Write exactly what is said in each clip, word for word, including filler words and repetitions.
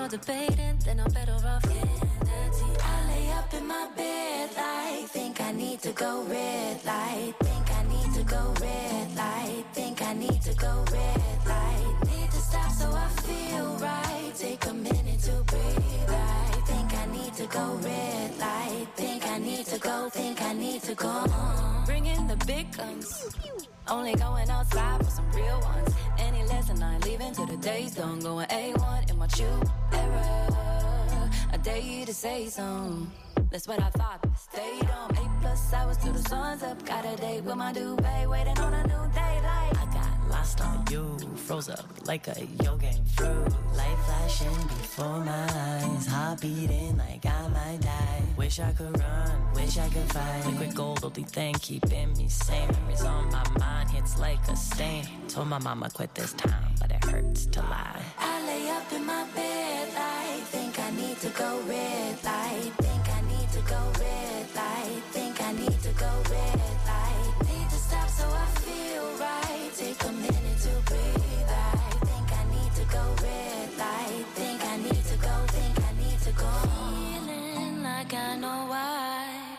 no debating, then I'm better off getting dirty. I lay up in my bed like, think I need to go red light. Think I need to go red light. Think I need to go red light. Need to stop so I feel right. Take a minute to breathe right. Think I need to go red light. Think I need to go, think I need to go. Bring in the big guns. Only going outside for some real ones. Any lesson I ain't leaving till the day's done. Going A one in my true era. I dare you to say something. That's what I thought. Stayed on eight plus hours till the sun's up. Got a date with my duvet, waiting on a new daylight. I got lost on you, froze up like a yo game fruit. Light flashing before my eyes, heart beating like I might die. Wish I could run, wish I could fight. Liquid gold, only thing keeping me sane. Memories on my mind, hits like a stain. Told my mama quit this time, but it hurts to lie. I lay up in my bed like, think I need to go red light. Think I need to go red light. Think I need to go red light. Need to stop so I feel right. Take a minute to breathe right. Think I need to go red light. Think I need to go, think I need to go. Feeling like I know why.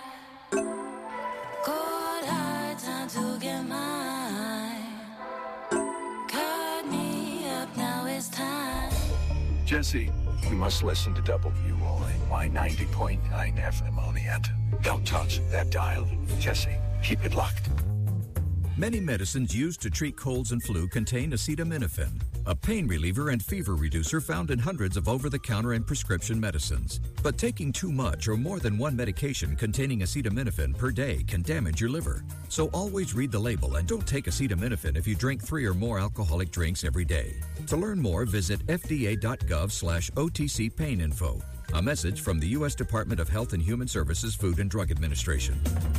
Cold hard time to get mine. Cut me up, now it's time. Jesse, you must listen to W O N Y ninety point nine F M Oneonta. Don't touch that dial. Jesse, keep it locked. Many medicines used to treat colds and flu contain acetaminophen, a pain reliever and fever reducer found in hundreds of over-the-counter and prescription medicines. But taking too much or more than one medication containing acetaminophen per day can damage your liver. So always read the label and don't take acetaminophen if you drink three or more alcoholic drinks every day. To learn more, visit fda.gov slash OTC pain info. A message from the U S Department of Health and Human Services Food and Drug Administration.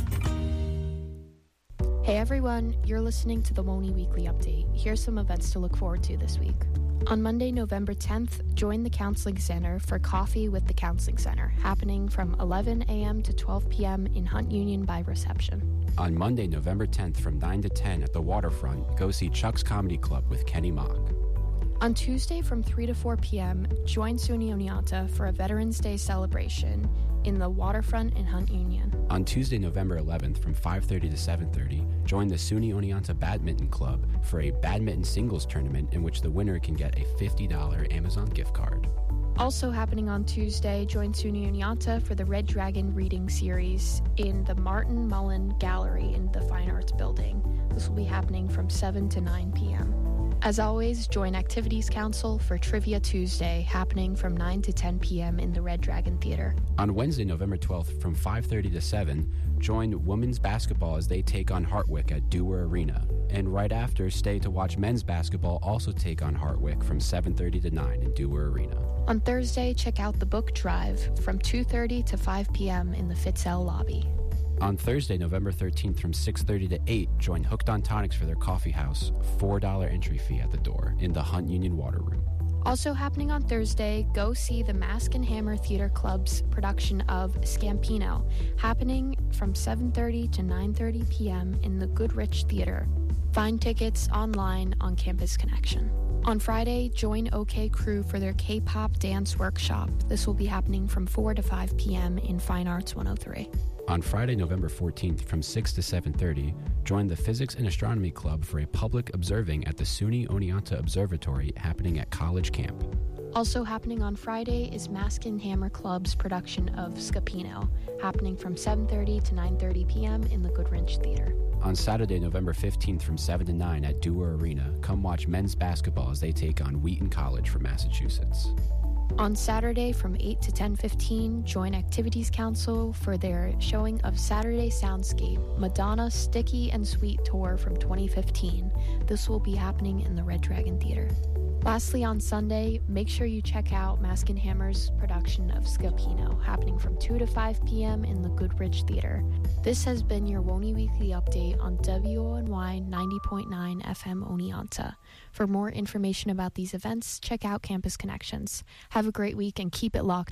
Hey everyone, you're listening to the WONY Weekly Update. Here's some events to look forward to this week. On Monday, November tenth, join the Counseling Center for Coffee with the Counseling Center, happening from eleven a.m. to twelve p.m. in Hunt Union by reception. On Monday, November tenth, from nine to ten at the Waterfront, go see Chuck's Comedy Club with Kenny Mock. On Tuesday from three to four p.m., join SUNY Oneonta for a Veterans Day celebration in the Waterfront in Hunt Union. On Tuesday, November eleventh, from five thirty to seven thirty, join the SUNY Oneonta Badminton Club for a badminton singles tournament in which the winner can get a fifty dollars Amazon gift card. Also happening on Tuesday, join SUNY Oneonta for the Red Dragon reading series in the Martin Mullen Gallery in the Fine Arts Building. This will be happening from seven to nine p.m. As always, join Activities Council for Trivia Tuesday, happening from nine to ten p.m. in the Red Dragon Theater. On Wednesday, November twelfth, from five thirty to seven, join women's basketball as they take on Hartwick at Dewar Arena. And right after, stay to watch men's basketball also take on Hartwick from seven thirty to nine in Dewar Arena. On Thursday, check out the book drive from two thirty to five p.m. in the Fitzell lobby. On Thursday, November thirteenth, from six thirty to eight, join Hooked on Tonics for their coffee house, four dollars entry fee at the door, in the Hunt Union Water Room. Also happening on Thursday, go see the Mask and Hammer Theater Club's production of Scampino, happening from seven thirty to nine thirty p.m. in the Goodrich Theater. Find tickets online on Campus Connection. On Friday, join OK Crew for their K-pop dance workshop. This will be happening from four to five p.m. in Fine Arts one oh three. On Friday, November fourteenth, from six to seven thirty, join the Physics and Astronomy Club for a public observing at the SUNY Oneonta Observatory happening at College Camp. Also happening on Friday is Mask and Hammer Club's production of Scapino, happening from seven thirty to nine thirty p.m. in the Goodrich Theater. On Saturday, November fifteenth, from seven to nine at Dewar Arena, come watch men's basketball as they take on Wheaton College from Massachusetts. On Saturday from eight to ten fifteen, join Activities Council for their showing of Saturday Soundscape, Madonna Sticky and Sweet Tour from twenty fifteen. This will be happening in the Red Dragon Theater. Lastly, on Sunday, make sure you check out Mask and Hammer's production of Scapino, happening from two to five p.m. in the Goodrich Theater. This has been your WONY Weekly Update on W O N Y ninety point nine F M Oneonta. For more information about these events, check out Campus Connections. Have a great week and keep it locked.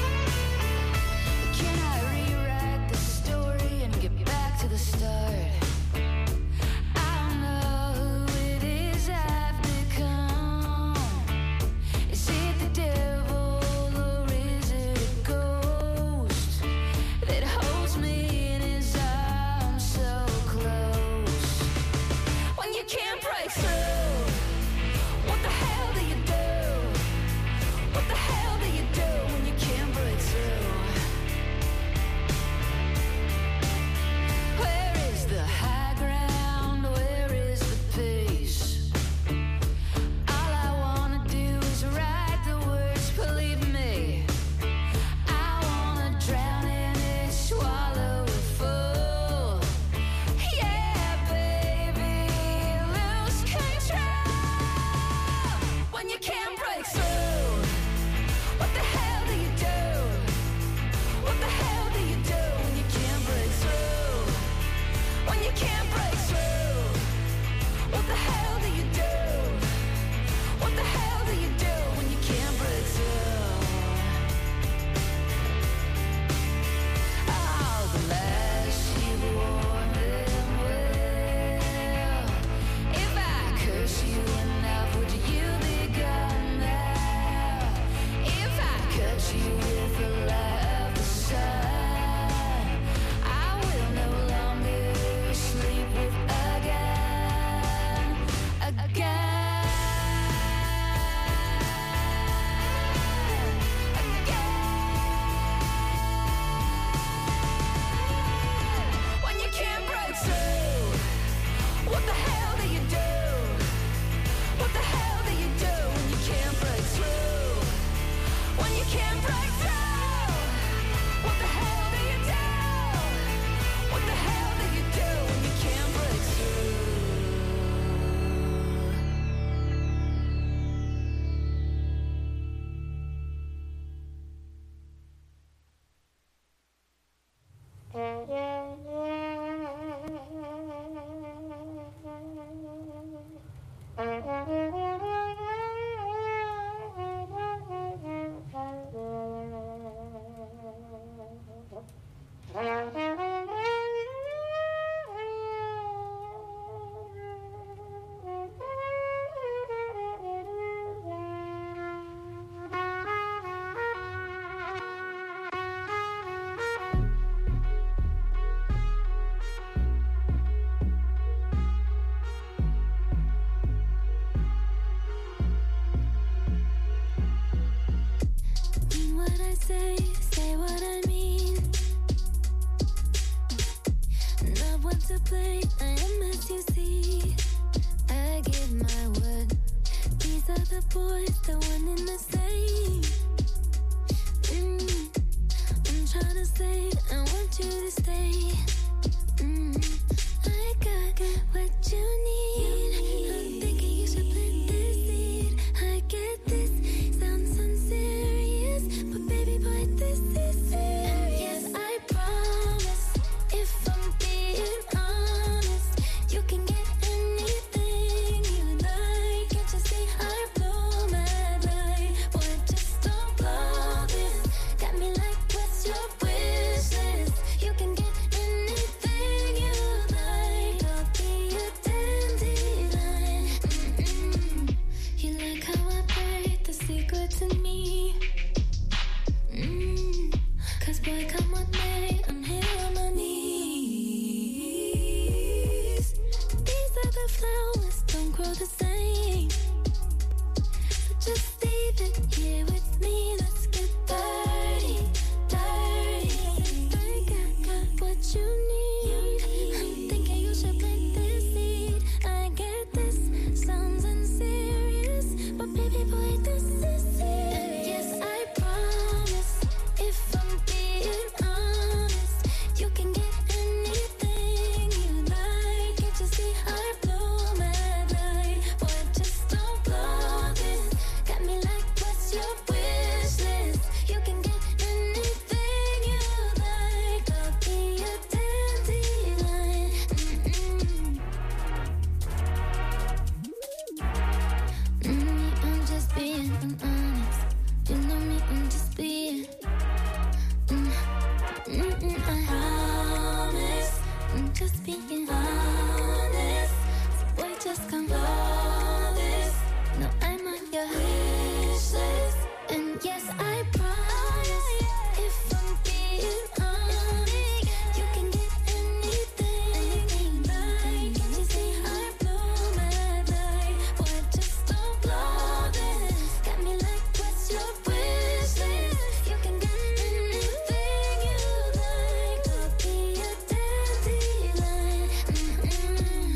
Can I rewrite the story and get back to the start? say, say what I mean. Not one to play, I am as you see. I give my word. These are the boys, the one in the same. Mm. I'm trying to say, I want you to stay. Mm. I got what you need. I'm thinking you should plant this seed. I get this, sounds unserious, but baby boy, this is serious. Yes, I promise, if I'm being honest, you can get anything you like. Can't you see I blow my light? Boy, just don't blow this. Got me like, what's your wish list? You can get anything you like. I'll be a dandelion. Mm-mm. You like how I break the secret to me? Mm. Cause boy, come with me, I'm here on my knees. These are the flowers, don't grow the same. So just leave it here with me, let's get dirty, dirty. I got, got what you need. I'm thinking you should plant this seed. I get this, sounds unserious, but baby boy, this is serious. Yes, I promise, if I'm being honest, you can get anything you like. Can't you see I blow my light? Boy, just don't blow this. Got me like, what's your wish list? You can get anything you like. I'll be a dandelion. Mm-mm. Mm, I'm just being honest. You know me, I'm just being. Mm, mm-mm, I promise, I'm just being honest. So boy, just come flawless. No, I'm on your wish list. And yes, I promise, if I'm being honest, you can get anything you like. Can you see I blow my light? Boy, just don't blow this. Got me like, what's your wish list? You can get anything you like. I'll be a dandelion. Mm-mm.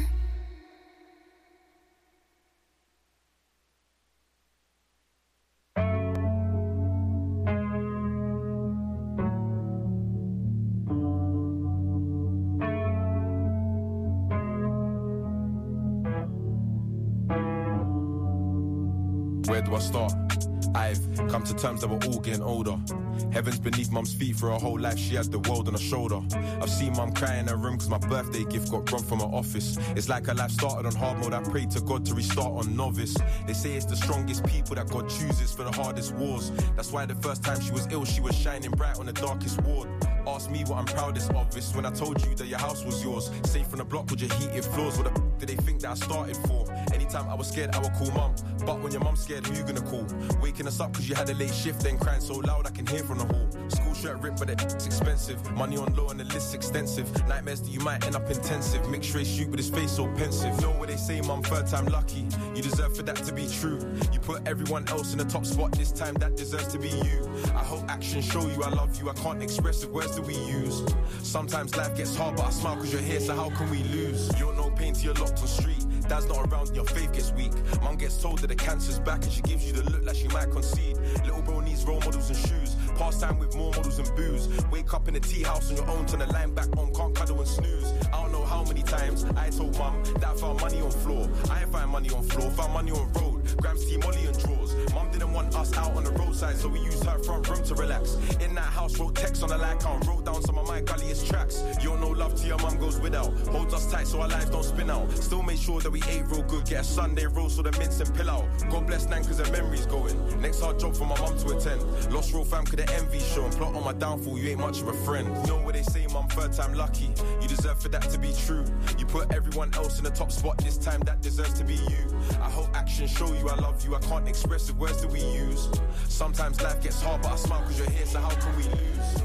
Where do I start? I've come to terms that we're all getting older. Heaven's beneath mum's feet for her whole life, she had the world on her shoulder. I've seen mum cry in her room cause my birthday gift got robbed from her office. It's like her life started on hard mode, I prayed to God to restart on novice. They say it's the strongest people that God chooses for the hardest wars. That's why the first time she was ill, she was shining bright on the darkest ward. Ask me what I'm proudest of, it's when I told you that your house was yours. Safe from the block with your heated floors, what the f*** did they think that I started for? Anytime I was scared, I would call mum. But when your mum's scared, who you gonna call? Waking us up cause you had a late shift, then crying so loud I can hear from the hall. School shirt ripped but it's expensive. Money on low and the list's extensive. Nightmares that you might end up intensive. Mixed race shoot with his face so pensive. Know what they say, mum, third time lucky. You deserve for that to be true. You put everyone else in the top spot, this time that deserves to be you. I hope actions show you I love you. I can't express the words that we use. Sometimes life gets hard but I smile cause you're here, so how can we lose? You're no pain till you're locked on street. Dad's not around and your faith gets weak. Mum gets told that the cancer's back and she gives you the look like she might concede. Little bro needs role models and shoes. Pass time with more models and booze. Wake up in the tea house on your own, turn the line back on, can't cuddle and snooze. I don't know how many times I told mum that I found money on floor. I ain't find money on floor, found money on road. Grams, tea, molly and drawers. Mum didn't want us out on the roadside, so we used her front room to relax. In that house, wrote text on the like count, wrote down some of my gulliest tracks. You don't know love till your mum goes without. Holds us tight so our lives don't spin out. Still made sure that we ate real good, get a Sunday roast so the mince and pill out. God bless Nan cause her memory's going. Next hard job for my mum to attend. Lost real fam cause the envy show and plot on my downfall, you ain't much of a friend. You know what they say, mum, third time lucky. You deserve for that to be true. You put everyone else in the top spot, this time that deserves to be you. I hope actions show you I love you. I can't express the words that we use. Sometimes life gets hard but I smile cause you're here, so how can we lose?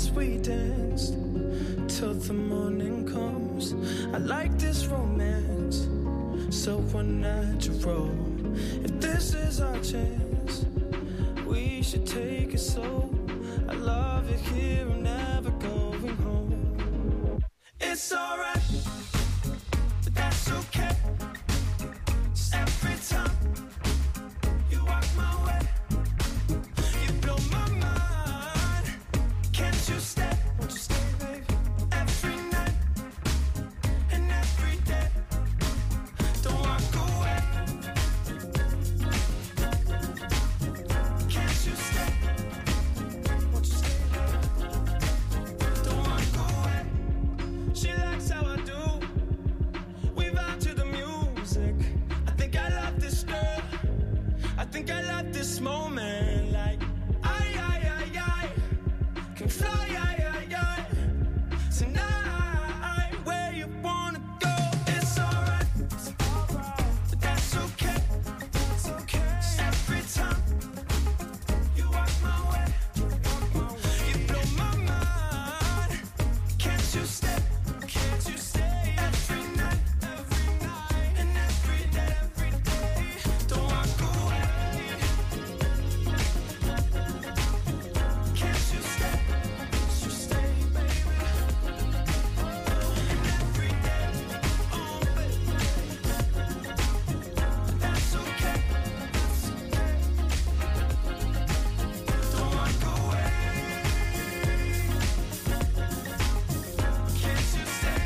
as we danced till the morning comes. I like this romance, so unnatural. If this is our chance, we should take it slow. I love it here, I'm never going home. It's alright, but that's okay. Just every time you walk my way, you blow my mind. Can't you stay? Won't you stay, baby? Every night and every day. Don't walk away. Can't you stay? Won't you stay, baby? Don't walk away. She likes how I do. We vibe to the music. I think I love this girl. I think I love this moment. Like, I, I, I, I can fly, I, I, I. Tonight, where you wanna go? It's alright, but that's okay. It's okay. Every time you walk my way, you blow my mind. Can't you stay? Can't you stay? Every night, every night, and every day, every day. Don't walk away. Can't you stay? Can't you stay, baby? And every day, oh baby, that's okay. That's okay. Don't walk away. Can't you stay?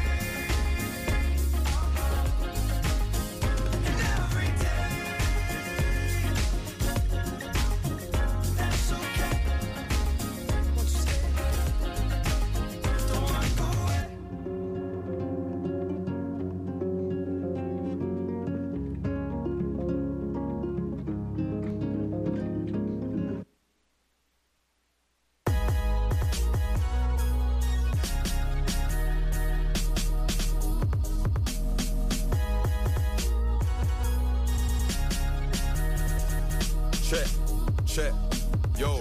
And every day, that's okay. Won't you stay? Don't walk away. Check, check, yo,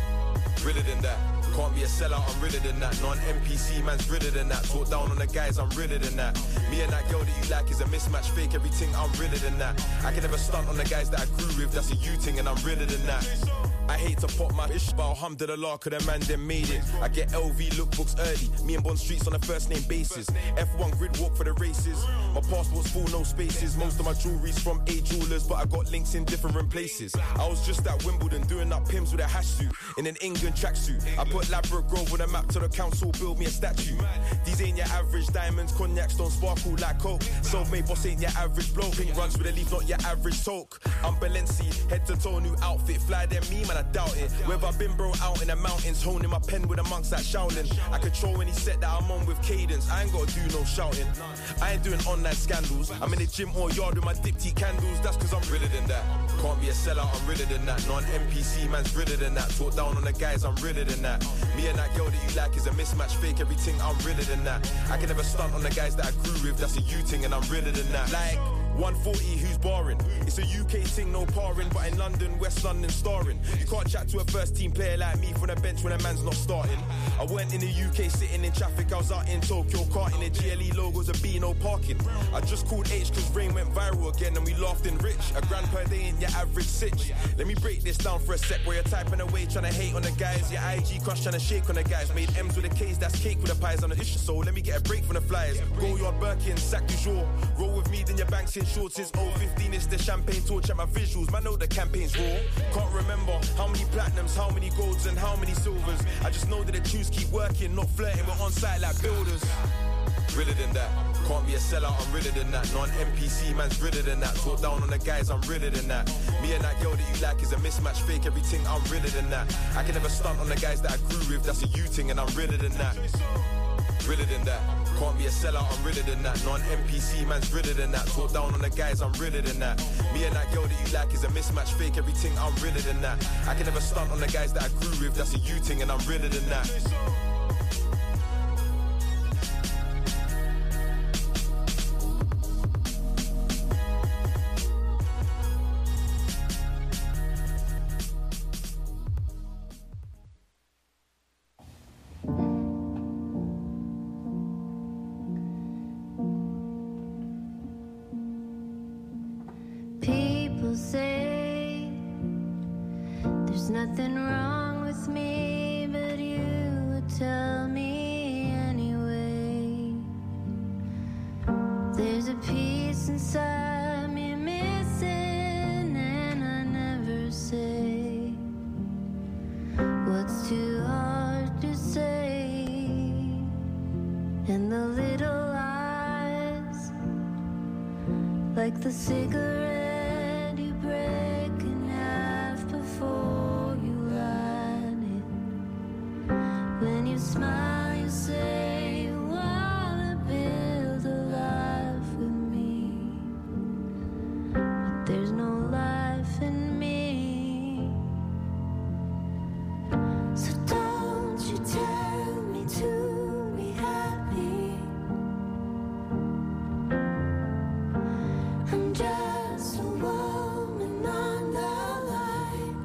realer than that. Can't be a sellout, I'm realer than that. Non-N P C man's realer than that. Talk down on the guys, I'm realer than that. Me and that girl that you like is a mismatch, fake everything, I'm realer than that. I can never stunt on the guys that I grew with, that's a you thing and I'm realer than that. I hate to pop my ish, but alhamdulillah, cause the man them made it. I get L V lookbooks early, me and Bond Streets on a first name basis. F one grid walk for the races. My passport's full, no spaces. Most of my jewelry's from A Jewelers, but I got links in different places. I was just at Wimbledon doing up pimps with a hash suit in an England tracksuit. I put Ladbroke Grove on a map to the council, build me a statue. These ain't your average diamonds, cognacs don't sparkle like coke. Self-made boss ain't your average bloke. Pink runs with a leaf, not your average toke. I'm Balenci, head to toe, new outfit. Fly than me, man, I doubt it. Where have I been, bro? Out in the mountains, honing my pen with the monks like Shaolin. I control any set that I'm on with cadence. I ain't gotta do no shouting. I ain't doing online scandals. I'm in the gym or yard with my dipty candles. That's cause I'm realer than that. Can't be a sellout, I'm realer than that. Non-N P C man's realer than that. Talk down on the guys, I'm realer than that. Me and that girl that you like is a mismatch, fake everything, I'm realer than that. I can never stunt on the guys that I grew with, that's a you thing and I'm realer than that. Like one forty, who's barring? It's a U K thing, no parring, but in London, West London starring. You can't chat to a first team player like me from the bench when a man's not starting. I weren't in the U K sitting in traffic, I was out in Tokyo carting the G L E logos of B, no parking. I just called H cause Rain went viral again and we laughed in rich. A grand per day ain't your average sitch. Let me break this down for a sec, where you're typing away trying to hate on the guys. Your I G crush trying to shake on the guys. Made M's with a K's, that's cake with the pies on the issue. So let me get a break from the flyers. Go yard Birkin, sack du jour. Roll with me, then your bank's in short. Since oh fifteen, it's the champagne torch at my visuals. Man, know the campaign's raw. Can't remember how many platinums, how many golds, and how many silvers. I just know that the tunes keep working, not flirting. We're on site like builders. Realer than that. Can't be a sellout, I'm realer than that. Non-N P C man's realer than that. Talk down on the guys, I'm realer than that. Me and that girl that you like is a mismatch, fake everything, I'm realer than that. I can never stunt on the guys that I grew with, that's a you thing and I'm realer than that. Realer than that. Can't be a sellout, I'm realer than that. Non-N P C man's realer than that. Talk down on the guys, I'm realer than that. Me and that girl that you like is a mismatch, fake everything, I'm realer than that. I can never stunt on the guys that I grew with, that's a you thing and I'm realer than that. There's nothing wrong with me, but you would tell me anyway. There's a piece inside me missing, and I never say what's too hard to say. And the little eyes, like the cigarette you break in half before you light it. When you smile, you say you wanna build a life with me, but there's no life in me. So don't you tell me to be happy. I'm just a woman on the line.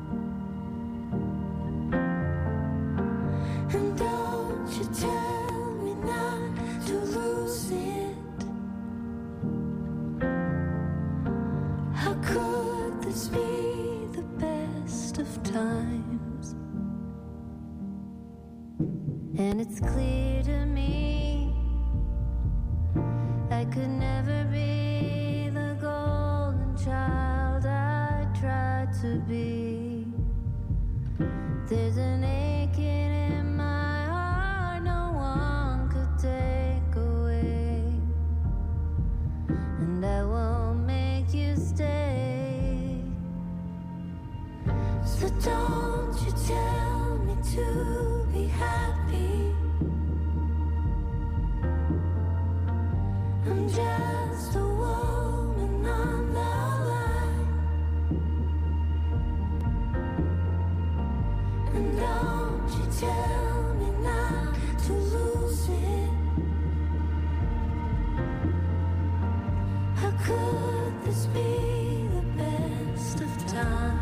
And don't you tell me not to lose it. How could this be the best of times? And it's clear to me I could never be the golden child I tried to be. There's an aching in my heart no one could take away, and I won't make you stay. So don't you tell me to be happy. I'm just a woman on the line. And don't you tell me not to lose it. How could this be the best of times?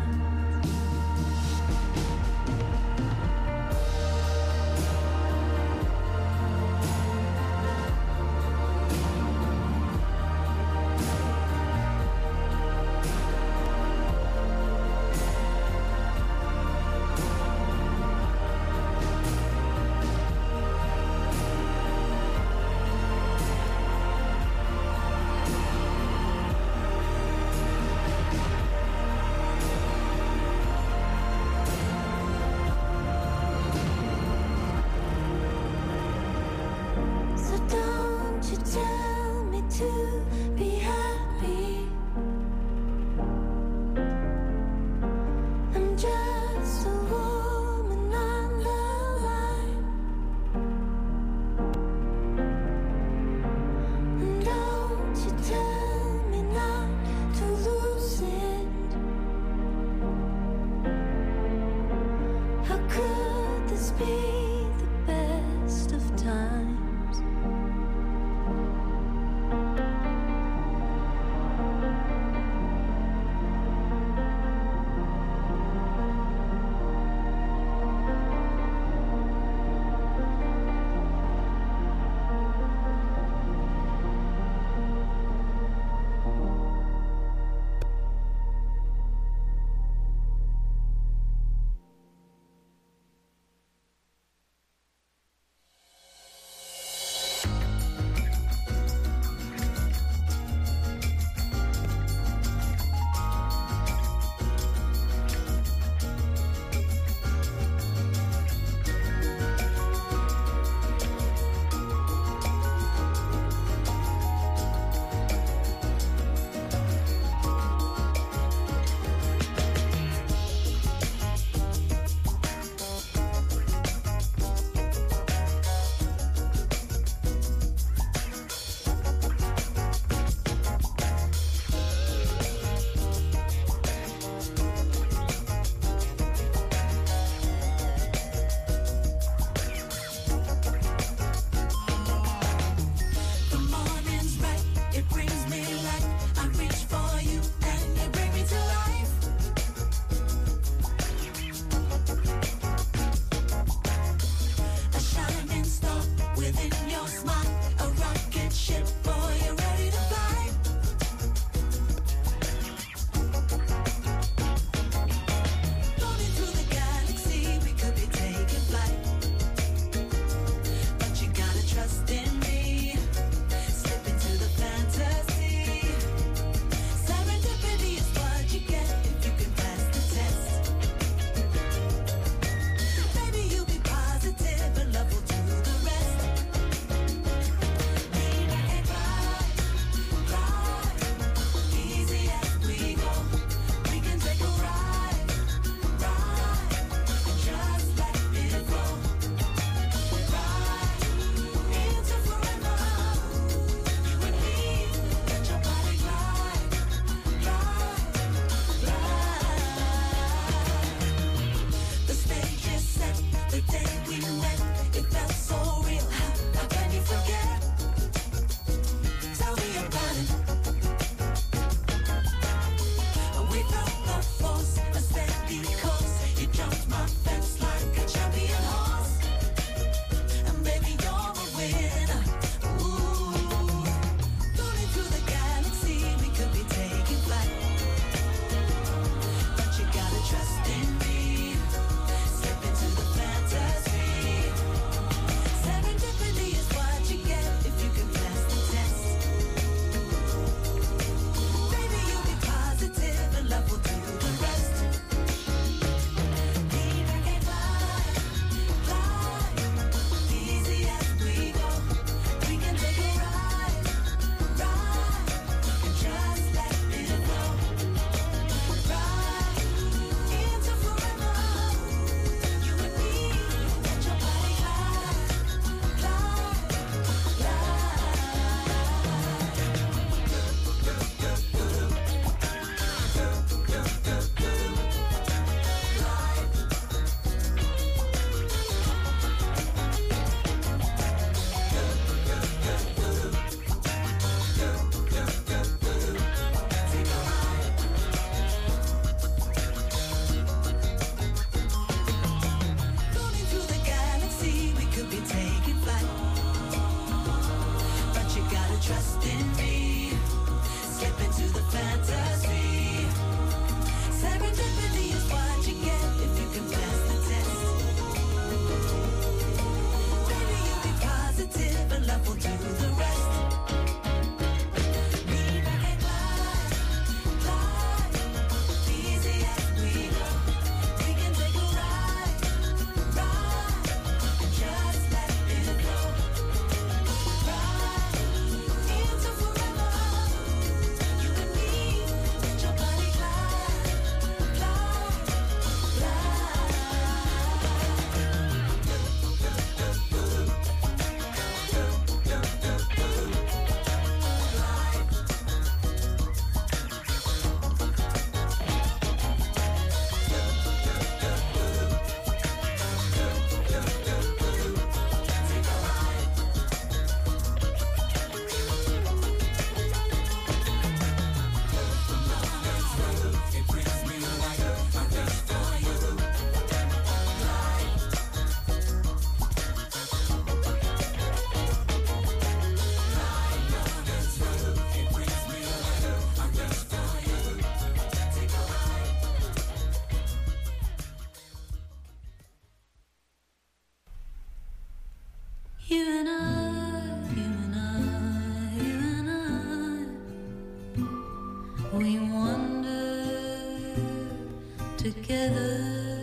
together.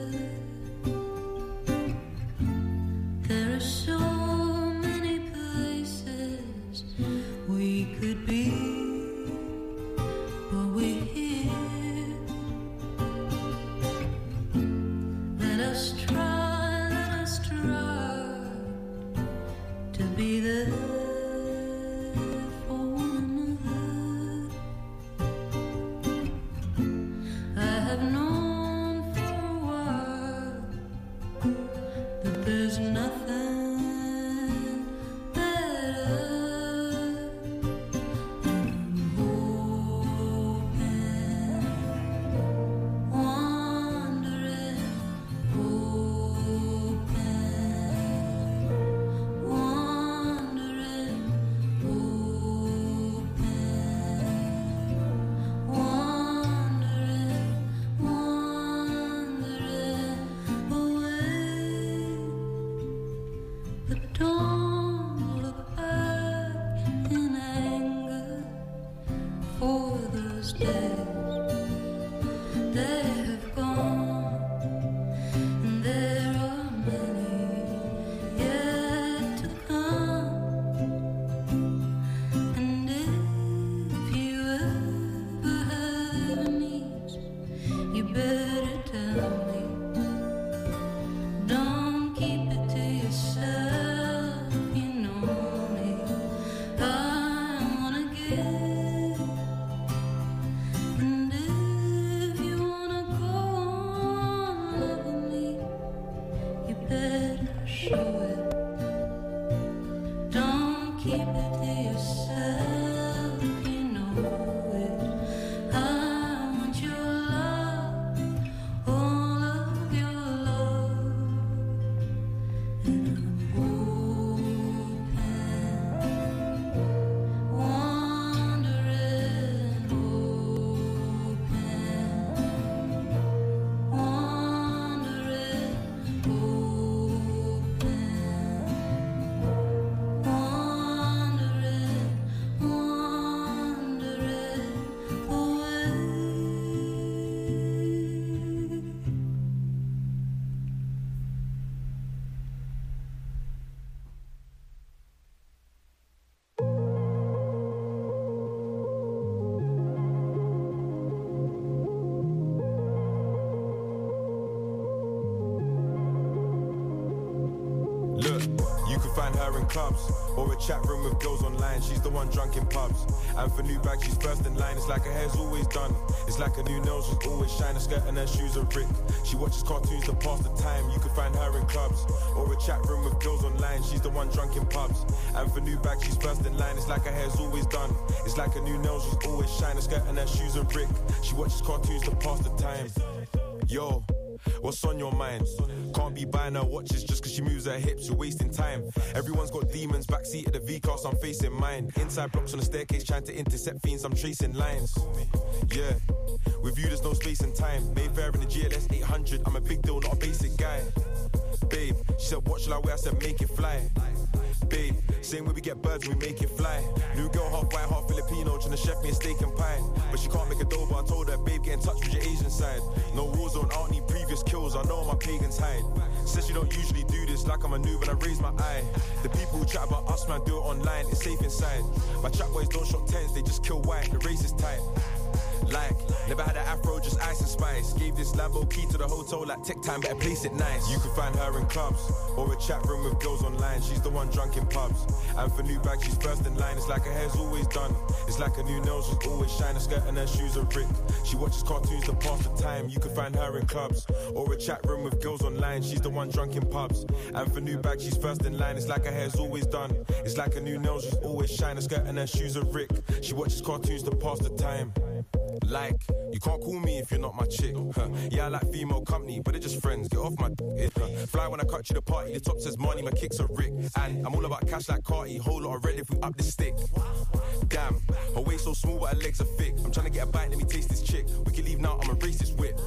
There are so many places we could be, but we're here. Let us try, let us try to be there. Clubs or a chat room with girls online. She's the one drunk in pubs. And for new bags, she's first in line. It's like her hair's always done. It's like her new nails just always shine. Her skirt and her shoes are ripped. She watches cartoons to pass the time. You can find her in clubs or a chat room with girls online. She's the one drunk in pubs. And for new bags, she's first in line. It's like her hair's always done. It's like her new nails just always shine. Her skirt and her shoes are ripped. She watches cartoons to pass the time. Yo, what's on your mind? Can't be buying her watches just cause she moves her hips, you're wasting time. Everyone's got demons, backseat of the V-Class, I'm facing mine. Inside blocks on the staircase, trying to intercept fiends, I'm tracing lines. Yeah, with you there's no space and time. Mayfair in the G L S eight hundred, I'm a big deal, not a basic guy. Babe, she said what shall I wear, I said make it fly. Babe, same way we get birds, we make it fly. New girl, half white, half Filipino, trying to chef me a steak and pie. But she can't make a dough, but I told her, babe, get in touch with your Asian side. No war zone, I don't need previous kills, I know my pagans hide. Says she don't usually do this, like I'm a noob and I raise my eye. The people who chat about us, man, do it online, it's safe inside. My chat boys don't shot tens, they just kill white, the race is tight. Like, never had an afro, just ice and spice. Gave this Lambo key to the hotel, like tech time, better place it nice. You can find her in clubs, or a chat room with girls online. She's the one drunk in pubs. And for new bags, she's first in line. It's like her hair's always done. It's like her new nails just always shine. Her skirt and her shoes are ripped. She watches cartoons to pass the time. You can find her in clubs, or a chat room with girls online. She's the one drunk in pubs. And for new bags, she's first in line. It's like her hair's always done. It's like her new nails just always shine. Her skirt and her shoes are ripped. She watches cartoons to pass the time. Like, you can't call me if you're not my chick. Huh. Yeah, I like female company, but they're just friends. Get off my dick. Huh. Fly when I cut you the party. The top says money, my kicks are Rick. And I'm all about cash like Carti. Whole lot of red if we up the stick. Damn, her waist so small, but her legs are thick. I'm trying to get a bite, let me taste this chick. We can leave now, I'm a racist whip.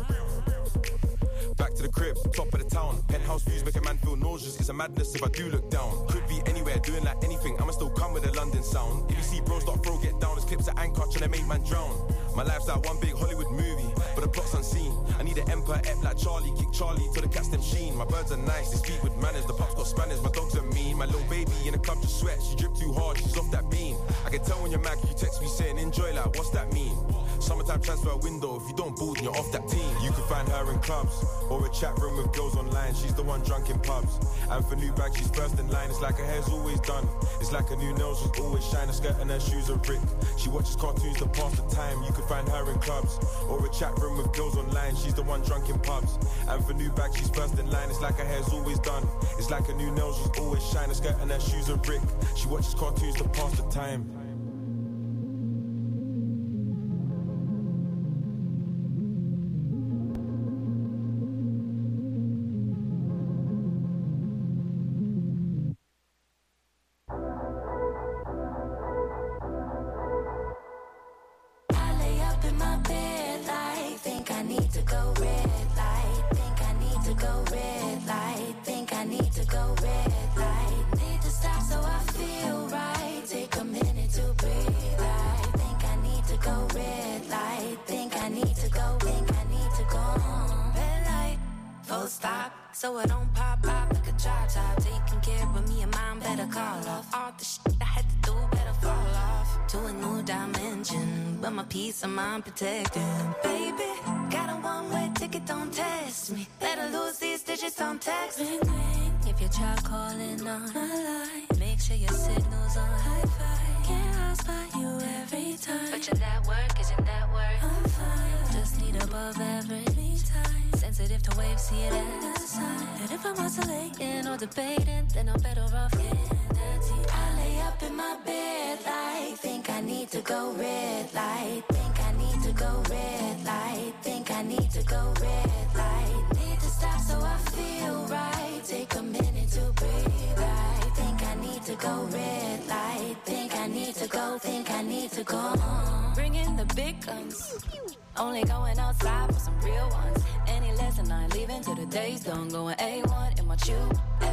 Back to the crib, top of the town. Penthouse views make a man feel nauseous. It's a madness if I do look down. Could be anywhere, doing like anything. I'ma still come with a London sound. If you see bros start throw, get down. There's clips at anchor, trying to make man drown. My life's like one big Hollywood movie, but the plot's unseen. I need an empire ep like Charlie, kick Charlie till the cats them sheen. My birds are nice, they speak with manners. The pups got spanners, my dogs are mean. My little baby in the club just sweat, she drip too hard, she's off that bean. I can tell when you're mad, you text me saying enjoy, like what's that mean? Summertime transfer window, if you don't ball, then you're off that team. You can find her in clubs, or a chat room with girls online. She's the one drunk in pubs, and for new bags, she's first in line. It's like her hair's always done, it's like her new nails just always shine. A skirt and her shoes are ripped. She watches cartoons to pass the time. You can find her in clubs, or a chat room with girls online. She's the one drunk in pubs, and for new bags, she's first in line. It's like her hair's always done, it's like her new nails just always shine. A skirt and her shoes are ripped. She watches cartoons to pass the time. So I don't pop up like a drop top. Taking care of me and mine, better call off. All the shit I had to do, better fall off to a new dimension, but my peace of mind protected. Baby, got a one-way ticket, don't test me. Better lose these digits, don't text me. If you try calling on my line, make sure your signal's on hi-fi. Can't house by you every time, but your network is your network. I'm fine, just need above average time. Sensitive to waves, see it as a sign. And if I'm oscillating or debating, then I'm better off getting dirty. I lay up in my bed like, think I need to go red light. Think I need to go red light. Think I need to go red light. Need to stop so I feel right. Take a minute to breathe right. Think I need to go red light. Think I need to go, think I need to go. Bring in the big guns. Only going outside for some real ones. Any lesson I ain't leaving till the day's done. Going A one in my true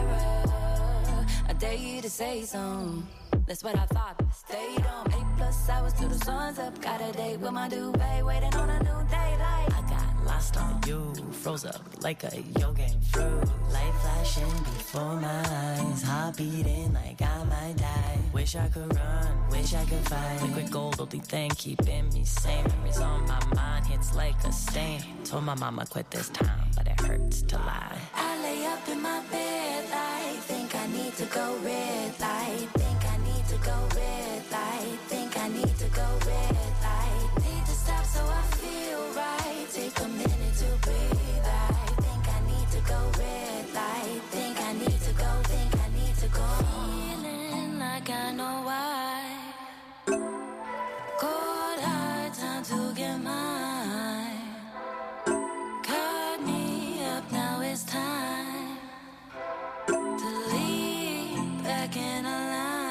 era. I dare you to say something. That's what I thought. Stayed on eight plus hours till the sun's up. Got a date with my duvet, waiting on a new daylight. I got lost on you, froze up like a yoga fruit. Light flashing before my eyes, heart beating like I might die. Wish I could run, wish I could fight. Liquid gold, only thing keeping me sane. Memories on my mind, hits like a stain. Told my mama quit this time, but it hurts to lie. I lay up in my bed like, think I need to go red light. Think I need to go red light. Think I need to go red light. Need to stop so I feel right. Take a minute to breathe right. Think I need to go red light. Think I need to go, think I need to go. Feeling like I know why. Cold hard time to get mine. Cut me up, now it's time to leave back in a line.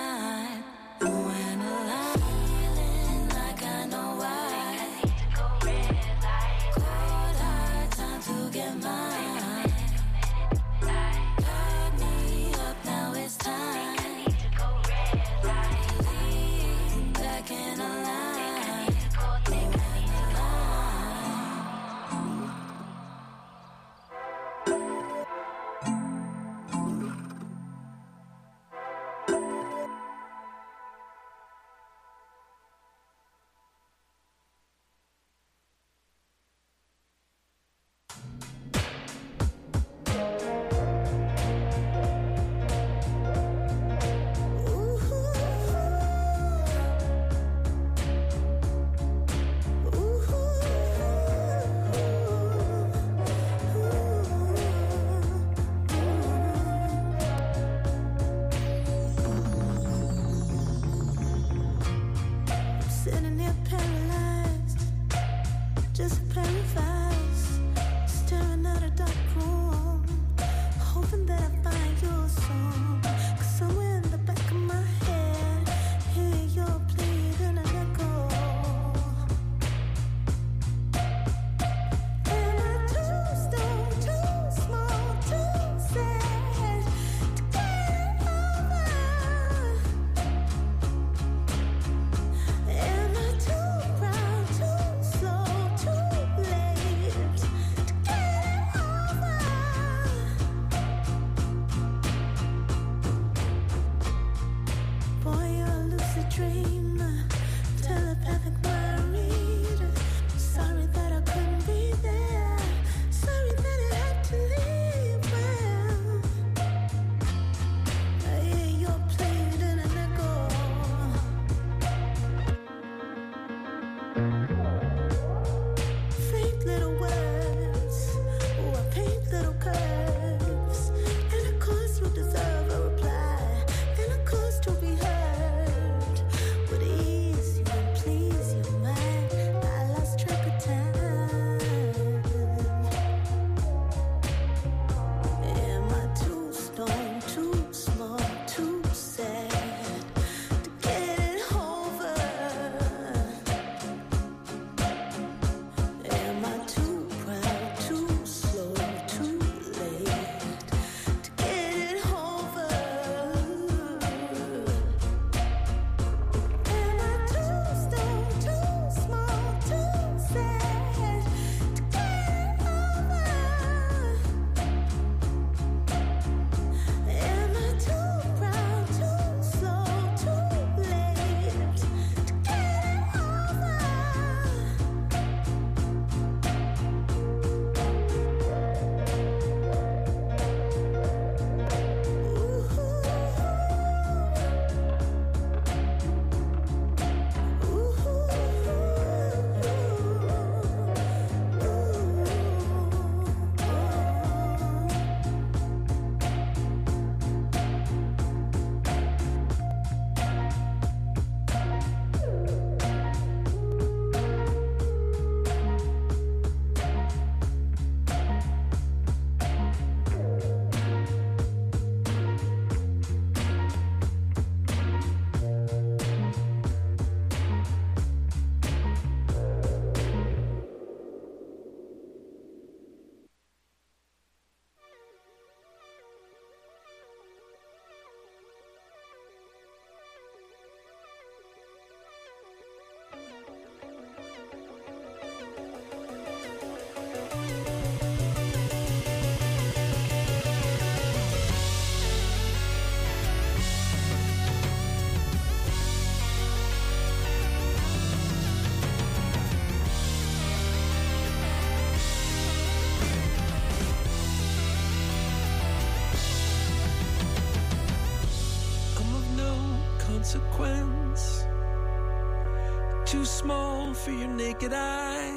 too small for your naked eye,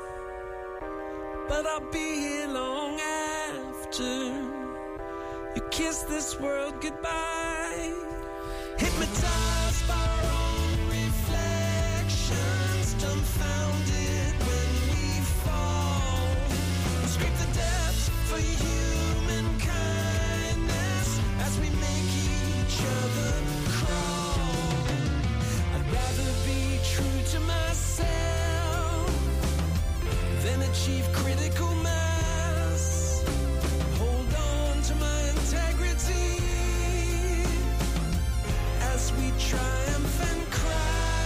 but I'll be here long after you kiss this world goodbye. Hypnotized by our own reflections, dumbfounded when we fall. We scrape the depths for human kindness as we make each other crawl. I'd rather be true to myself than achieve critical mass. Hold on to my integrity as we triumph and crash.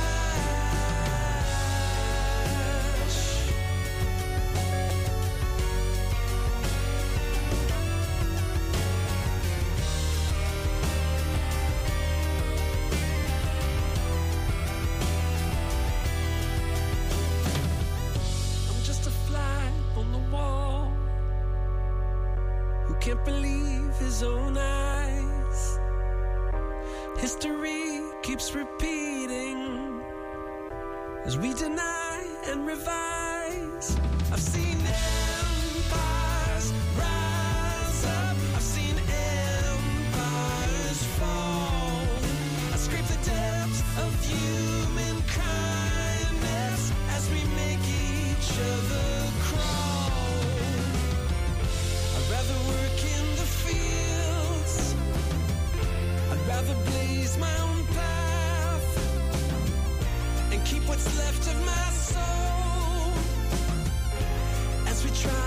I'm just a fly on the wall who can't believe his own eyes. History keeps repeating as we deny and revise. I've seen empires rise up, I've seen empires fall. I scrape the depths of human kindness as we make each other crawl. I'd rather work in the fields, I'd rather blaze my own path and keep what's left of my soul as we try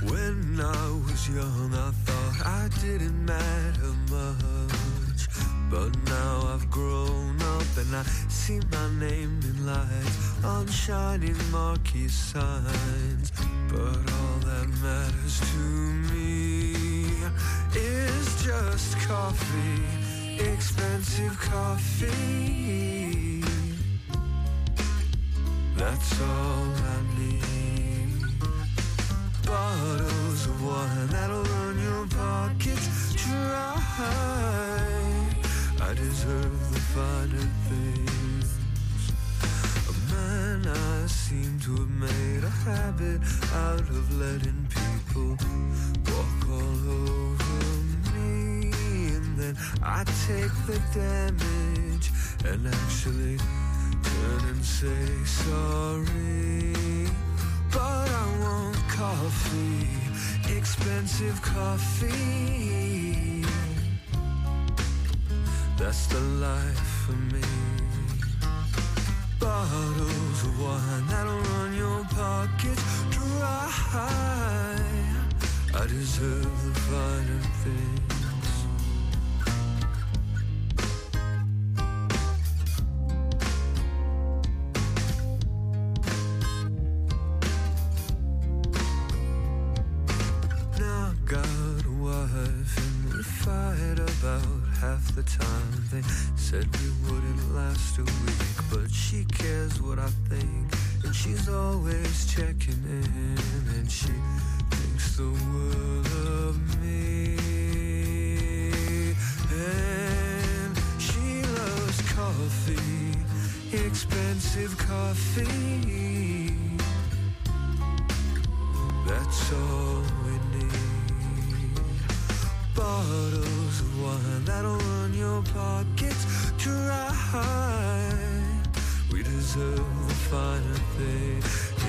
When I was young, I thought I didn't matter much. But now I've grown up and I see my name in lights on shining marquee signs. But all that matters to me is just coffee, expensive coffee. That's all I need. Bottles of wine that'll run your pockets dry. I deserve the finer things. A man I seem to have made a habit out of letting people walk all over me. And then I take the damage and actually turn and say sorry. But I want coffee, expensive coffee. That's the life for me. Bottles of wine that'll run your pockets dry. I deserve the finer things. Half the time they said we wouldn't last a week, but she cares what I think, and she's always checking in, and she thinks the world of me. And she loves coffee, expensive coffee. That's all we need. Bottles of wine that'll run your pockets dry. We deserve the finer thing.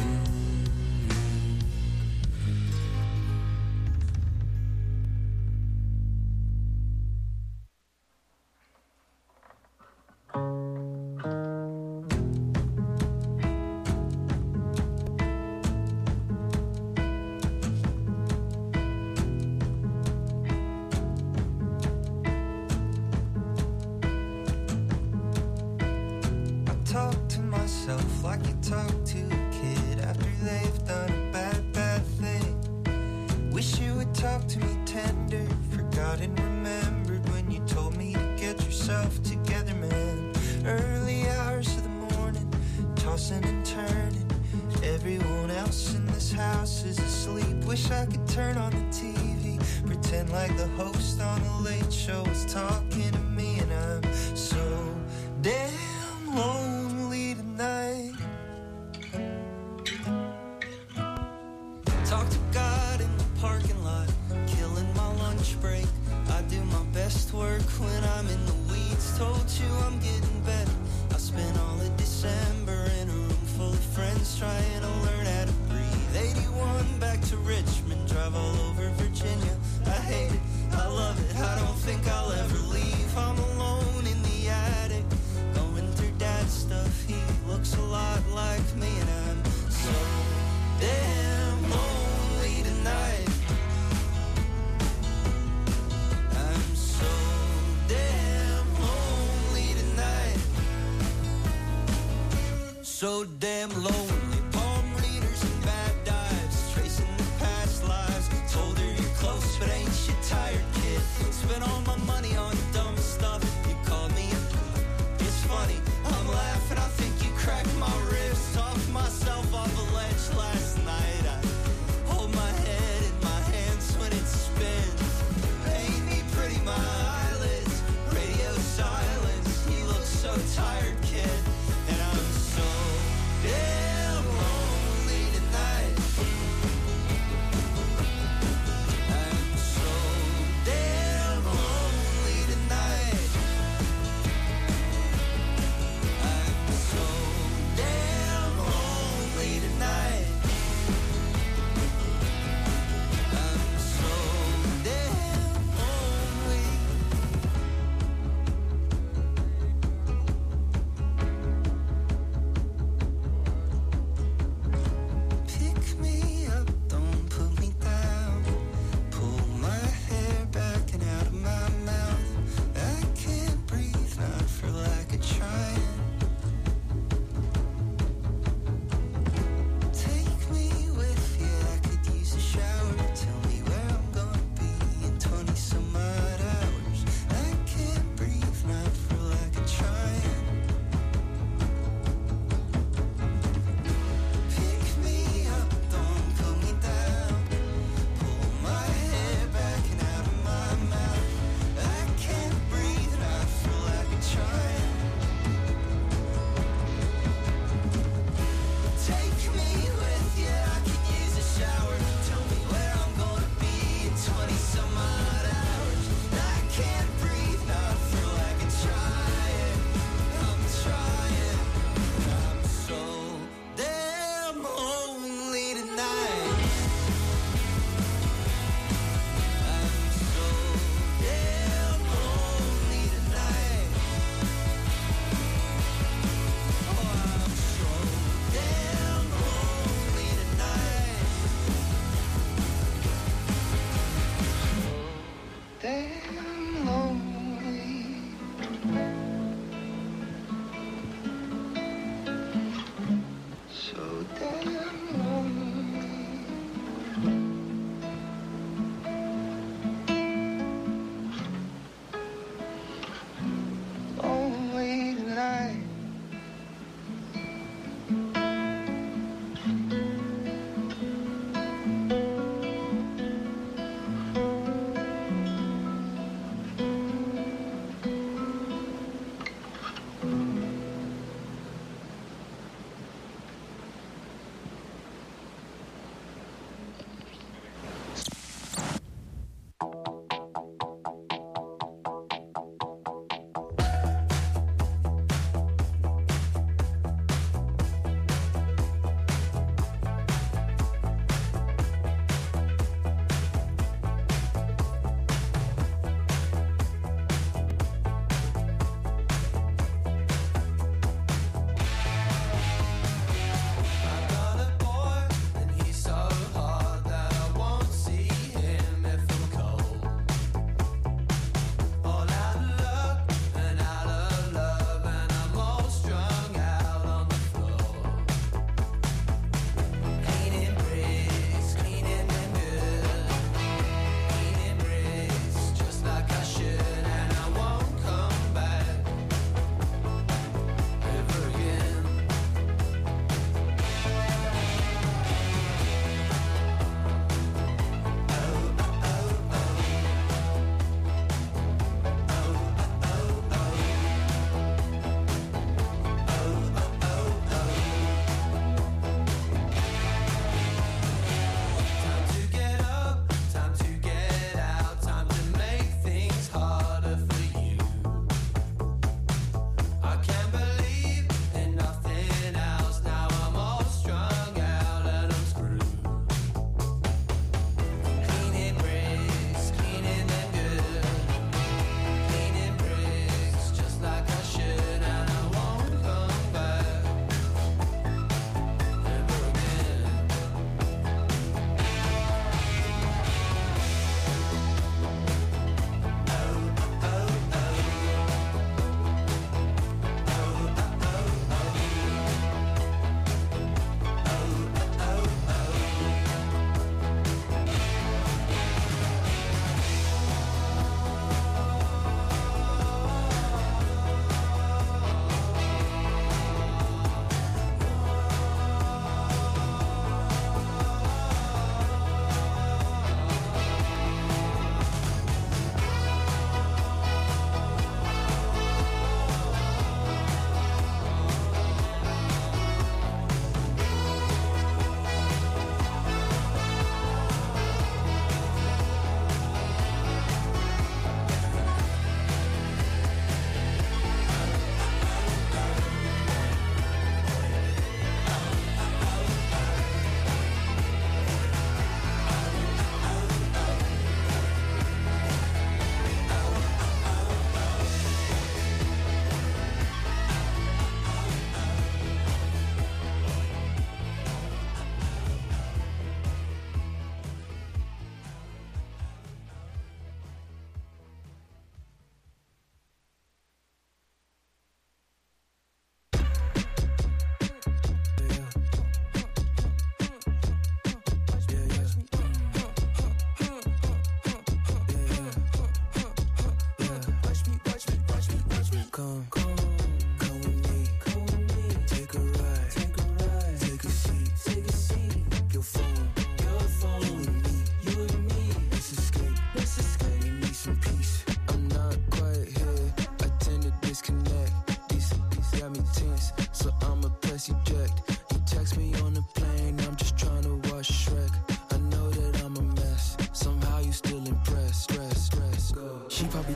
So damn lonely, palm readers and bad dives, tracing the past lives. Told her you're close, but ain't you tired, kid? Spent all my money on dumb stuff. You called me a... It's funny, I'm laughing, I think you cracked my ribs. Talked myself off a ledge last night. I hold my head in my hands when it spins. Paint me pretty, my eyelids, radio silence. You look so tired, kid. And I'm so... Yeah.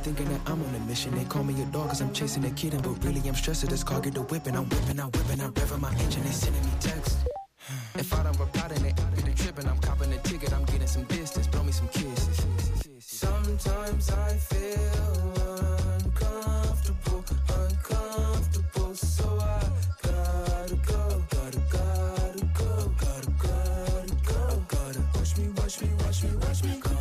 thinking that I'm on a mission. They call me a dog cause I'm chasing a kitten, but really I'm stressed at this car, get the whipping. I'm whipping, I'm whipping, I'm revving my engine, they sending me texts. If I don't reply, then they get the tripping. I'm copping a ticket, I'm getting some distance, blow me some kisses. Sometimes I feel uncomfortable, uncomfortable, so I gotta go, gotta, gotta go, gotta, gotta go, gotta watch me, watch me, watch me, watch me go.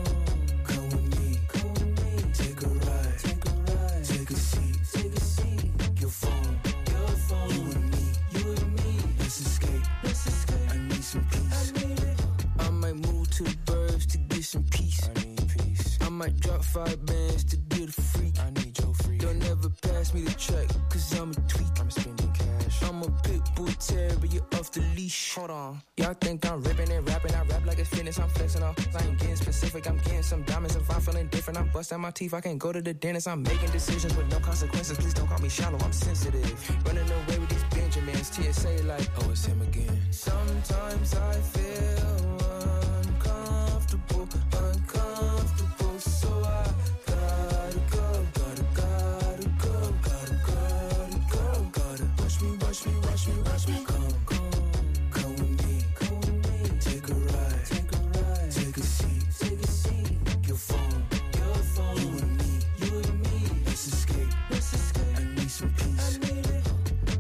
Might drop five bands to get a freak. I need your freak. Don't ever pass me the track, cause I'm a tweak. I'm spending cash. I'm a pit bull terrier off the leash. Hold on. Y'all think I'm ripping and rapping. I rap like it's fitness, I'm flexing off. I ain't getting specific, I'm getting some diamonds. If I'm feeling different, I'm busting my teeth. I can't go to the dentist, I'm making decisions with no consequences. Please don't call me shallow, I'm sensitive. Running away with these Benjamins. T S A like, oh, it's him again. Sometimes I feel uncomfortable, uncomfortable. So I gotta go, gotta, gotta go, gotta, gotta go, gotta watch me, watch me, watch me, watch me come, come, come with me, come with me, take a ride, take a ride, take a seat, take a seat, your phone, your phone, you and me, you and me, let's escape, let's escape, I need some peace, I need it,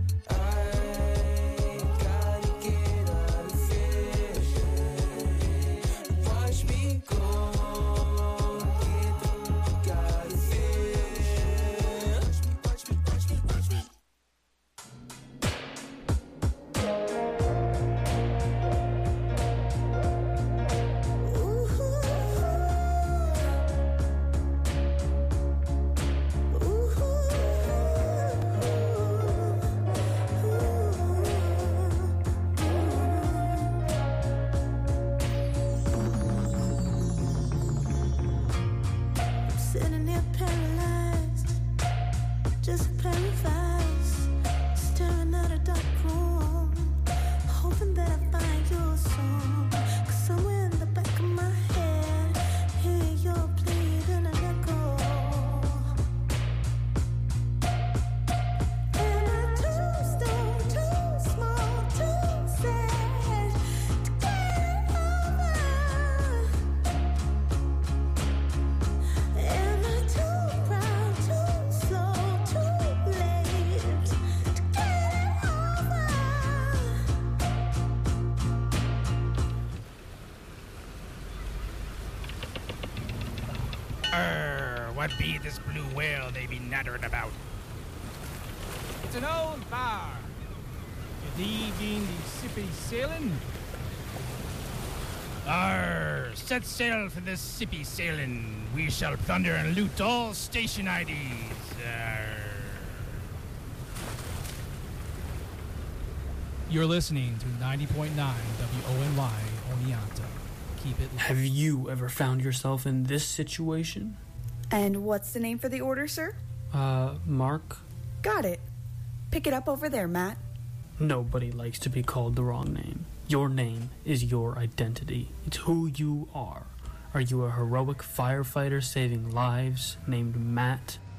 I gotta get out of here, watch me go. What be this blue whale they be nattering about? It's an old bar. Ye being the sippy sailing? Arr, set sail for this sippy sailing. We shall plunder and loot all station I Ds. Arr. You're listening to ninety point nine W O N Y Oneonta. Keep it. Have you ever found yourself in this situation? And what's the name for the order, sir? Uh, Mark? Got it. Pick it up over there, Matt. Nobody likes to be called the wrong name. Your name is your identity. It's who you are. Are you a heroic firefighter saving lives named Matt?